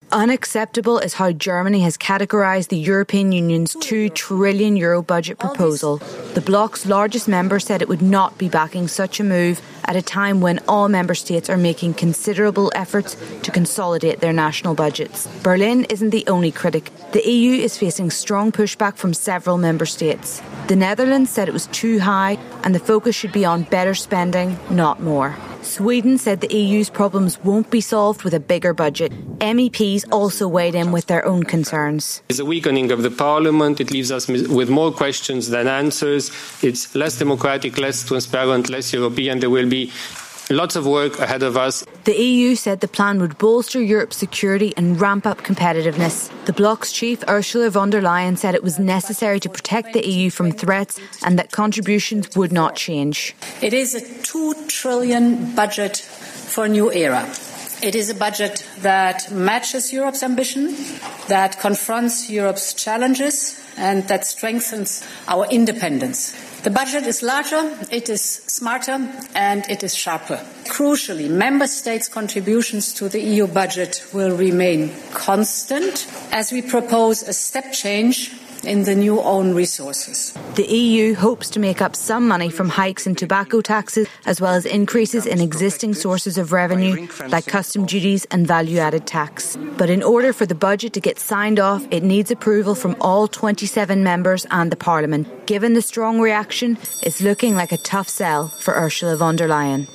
Unacceptable is how Germany has categorised the European Union's €2 trillion budget proposal. The bloc's largest member said it would not be backing such a move at a time when all member states are making considerable efforts to consolidate their national budgets. Berlin isn't the only critic. The EU is facing strong pushback from several member states. The Netherlands said it was too high and the focus should be on better spending, not more. Sweden said the EU's problems won't be solved with a bigger budget. MEPs also weighed in with their own concerns. It's a weakening of the parliament. It leaves us with more questions than answers. It's less democratic, less transparent, less European. There will be lots of work ahead of us. The EU said the plan would bolster Europe's security and ramp up competitiveness. The bloc's chief, Ursula von der Leyen, said it was necessary to protect the EU from threats and that contributions would not change. It is a €2 trillion budget for a new era. It is a budget that matches Europe's ambition, that confronts Europe's challenges, and that strengthens our independence. The budget is larger, it is smarter, and it is sharper. Crucially, member states' contributions to the EU budget will remain constant as we propose a step change in the new own resources. The EU hopes to make up some money from hikes in tobacco taxes as well as increases in existing sources of revenue like custom duties and value-added tax. But in order for the budget to get signed off, it needs approval from all 27 members and the Parliament. Given the strong reaction, it's looking like a tough sell for Ursula von der Leyen.